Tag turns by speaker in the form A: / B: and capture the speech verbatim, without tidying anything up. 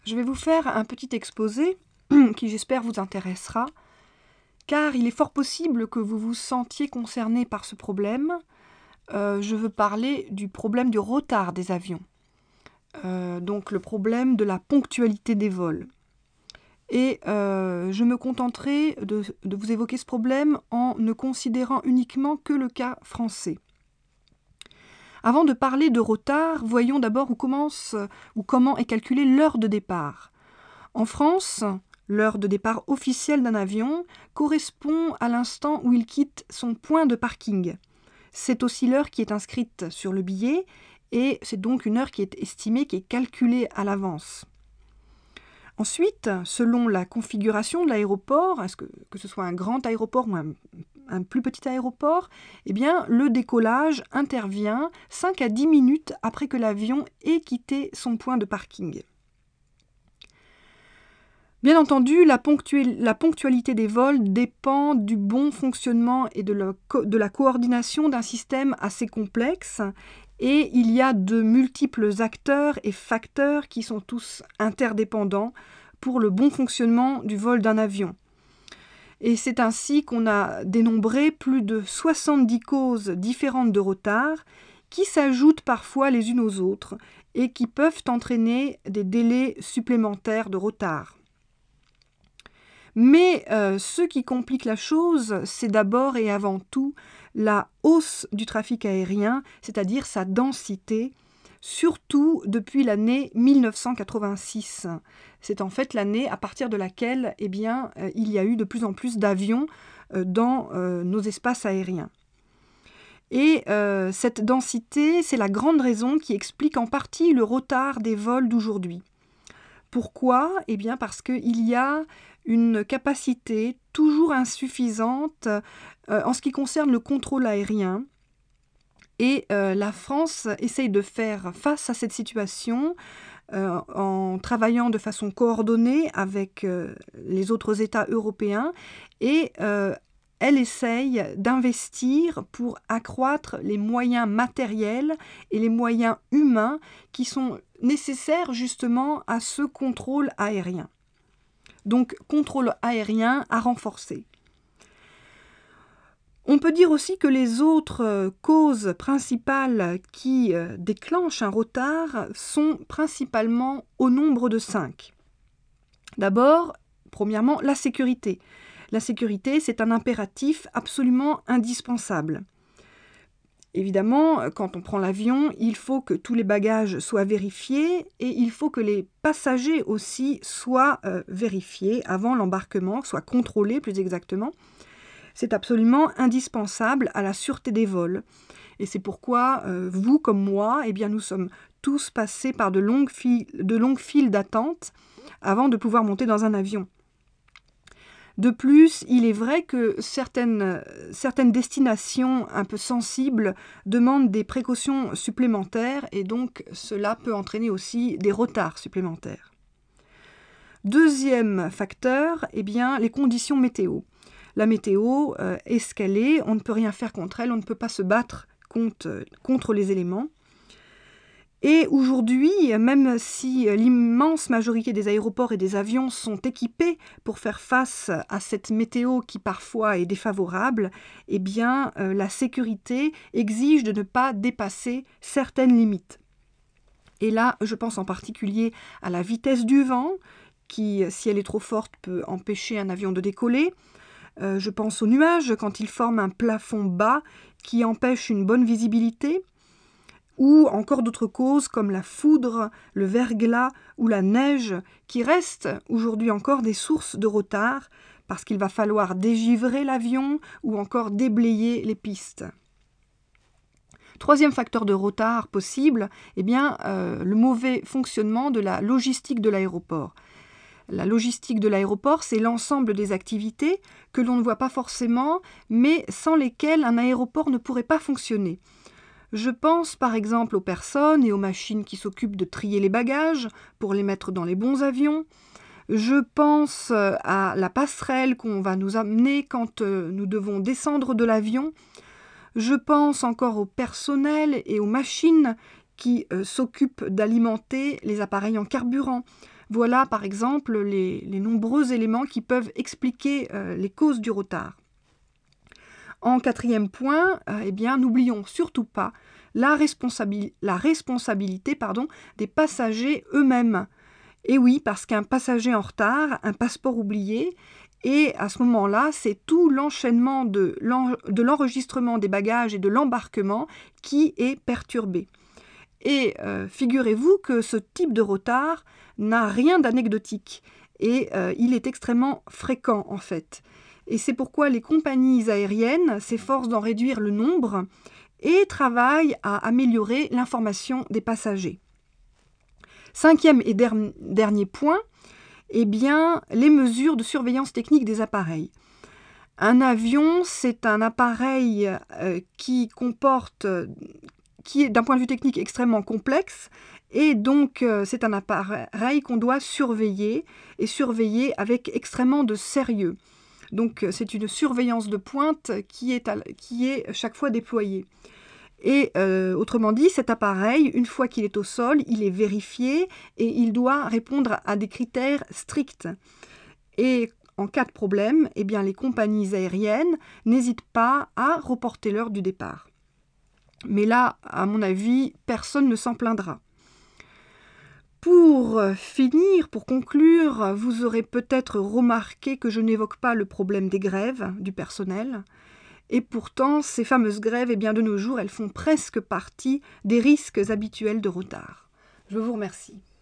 A: Je vais vous faire un petit exposé qui, j'espère, vous intéressera, car il est fort possible que vous vous sentiez concerné par ce problème. Euh, je veux parler du problème du retard des avions, euh, donc le problème de la ponctualité des vols. Et euh, je me contenterai de, de vous évoquer ce problème en ne considérant uniquement que le cas français. Avant de parler de retard, voyons d'abord où commence ou comment est calculée l'heure de départ. En France, l'heure de départ officielle d'un avion correspond à l'instant où il quitte son point de parking. C'est aussi l'heure qui est inscrite sur le billet et c'est donc une heure qui est estimée, qui est calculée à l'avance. Ensuite, selon la configuration de l'aéroport, est-ce que, que ce soit un grand aéroport ou un, un plus petit aéroport, eh bien, le décollage intervient cinq à dix minutes après que l'avion ait quitté son point de parking. Bien entendu, la, ponctuel, la ponctualité des vols dépend du bon fonctionnement et de la, co- de la coordination d'un système assez complexe, et il y a de multiples acteurs et facteurs qui sont tous interdépendants pour le bon fonctionnement du vol d'un avion. Et c'est ainsi qu'on a dénombré plus de soixante-dix causes différentes de retard qui s'ajoutent parfois les unes aux autres et qui peuvent entraîner des délais supplémentaires de retard. Mais euh, ce qui complique la chose, c'est d'abord et avant tout la hausse du trafic aérien, c'est-à-dire sa densité, surtout depuis l'année mille neuf cent quatre-vingt-six. C'est en fait l'année à partir de laquelle eh bien, euh, il y a eu de plus en plus d'avions euh, dans euh, nos espaces aériens. Et euh, cette densité, c'est la grande raison qui explique en partie le retard des vols d'aujourd'hui. Pourquoi ? Eh bien parce qu'il y a une capacité toujours insuffisante euh, en ce qui concerne le contrôle aérien. Et euh, la France essaye de faire face à cette situation euh, en travaillant de façon coordonnée avec euh, les autres États européens et euh, elle essaye d'investir pour accroître les moyens matériels et les moyens humains qui sont nécessaires justement à ce contrôle aérien. Donc, contrôle aérien à renforcer. On peut dire aussi que les autres causes principales qui déclenchent un retard sont principalement au nombre de cinq. D'abord, premièrement, la sécurité. La sécurité, c'est un impératif absolument indispensable. Évidemment, quand on prend l'avion, il faut que tous les bagages soient vérifiés et il faut que les passagers aussi soient euh, vérifiés avant l'embarquement, soient contrôlés plus exactement. C'est absolument indispensable à la sûreté des vols. Et c'est pourquoi euh, vous comme moi, eh bien, nous sommes tous passés par de longues, fi- de longues files d'attente avant de pouvoir monter dans un avion. De plus, il est vrai que certaines, certaines destinations un peu sensibles demandent des précautions supplémentaires et donc cela peut entraîner aussi des retards supplémentaires. Deuxième facteur, eh bien, les conditions météo. La météo euh, est ce qu'elle est, on ne peut rien faire contre elle, on ne peut pas se battre contre, contre les éléments. Et aujourd'hui, même si l'immense majorité des aéroports et des avions sont équipés pour faire face à cette météo qui parfois est défavorable, eh bien, euh, la sécurité exige de ne pas dépasser certaines limites. Et là, je pense en particulier à la vitesse du vent, qui, si elle est trop forte, peut empêcher un avion de décoller. Euh, je pense aux nuages, quand ils forment un plafond bas qui empêche une bonne visibilité. Ou encore d'autres causes comme la foudre, le verglas ou la neige qui restent aujourd'hui encore des sources de retard parce qu'il va falloir dégivrer l'avion ou encore déblayer les pistes. Troisième facteur de retard possible, eh bien, euh, le mauvais fonctionnement de la logistique de l'aéroport. La logistique de l'aéroport, c'est l'ensemble des activités que l'on ne voit pas forcément, mais sans lesquelles un aéroport ne pourrait pas fonctionner. Je pense par exemple aux personnes et aux machines qui s'occupent de trier les bagages pour les mettre dans les bons avions. Je pense à la passerelle qu'on va nous amener quand nous devons descendre de l'avion. Je pense encore au personnel et aux machines qui euh, s'occupent d'alimenter les appareils en carburant. Voilà par exemple les, les nombreux éléments qui peuvent expliquer euh, les causes du retard. En quatrième point, euh, eh bien, n'oublions surtout pas la, responsabil- la responsabilité pardon, des passagers eux-mêmes. Et oui, parce qu'un passager en retard, un passeport oublié, et à ce moment-là, c'est tout l'enchaînement de l'en- de l'enregistrement des bagages et de l'embarquement qui est perturbé. Et euh, figurez-vous que ce type de retard n'a rien d'anecdotique, et euh, il est extrêmement fréquent en fait. Et c'est pourquoi les compagnies aériennes s'efforcent d'en réduire le nombre et travaillent à améliorer l'information des passagers. Cinquième et der- dernier point, eh bien, les mesures de surveillance technique des appareils. Un avion, c'est un appareil euh, qui comporte, qui est d'un point de vue technique extrêmement complexe, et donc euh, c'est un appareil qu'on doit surveiller, et surveiller avec extrêmement de sérieux. Donc c'est une surveillance de pointe qui est, à, qui est chaque fois déployée. Et euh, autrement dit, cet appareil, une fois qu'il est au sol, il est vérifié et il doit répondre à des critères stricts. Et en cas de problème, eh bien, les compagnies aériennes n'hésitent pas à reporter l'heure du départ. Mais là, à mon avis, personne ne s'en plaindra. Pour finir, pour conclure, vous aurez peut-être remarqué que je n'évoque pas le problème des grèves du personnel. Et pourtant, ces fameuses grèves, eh bien, de nos jours, elles font presque partie des risques habituels de retard. Je vous remercie.